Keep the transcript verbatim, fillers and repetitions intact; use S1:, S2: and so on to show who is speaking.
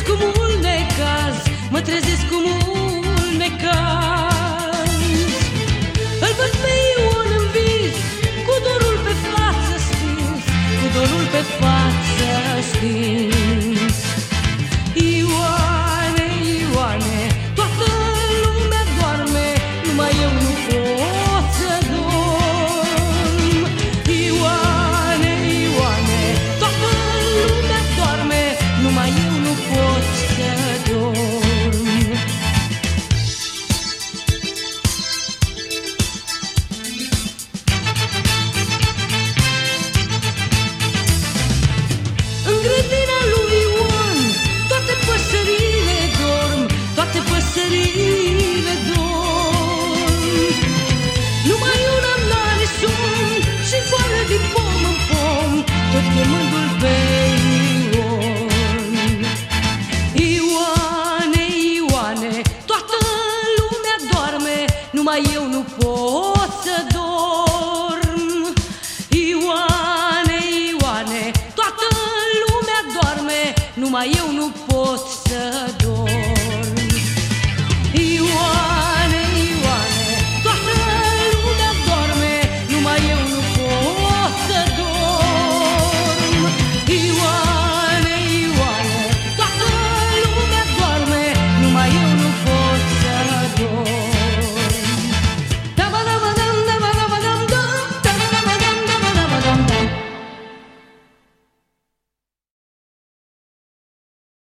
S1: cu mult necaz, mă trezesc cu mult necaz. Îl văd pe Ion în vis, cu dorul pe față stins, cu dorul pe față stins. Ioane, Ioane, toată lumea doarme, numai eu nu pot să dorm. Ioane, Ioane, toată lumea doarme, numai eu nu pot să dorm. În grădina lui Ion toate păsările dorm, toate păsările dorm. Numai una n-are somn și zboară din pom în pom, tot chemându-l pe Ion. Ioane, Ioane, toată lumea doarme, numai eu nu pot să dorm.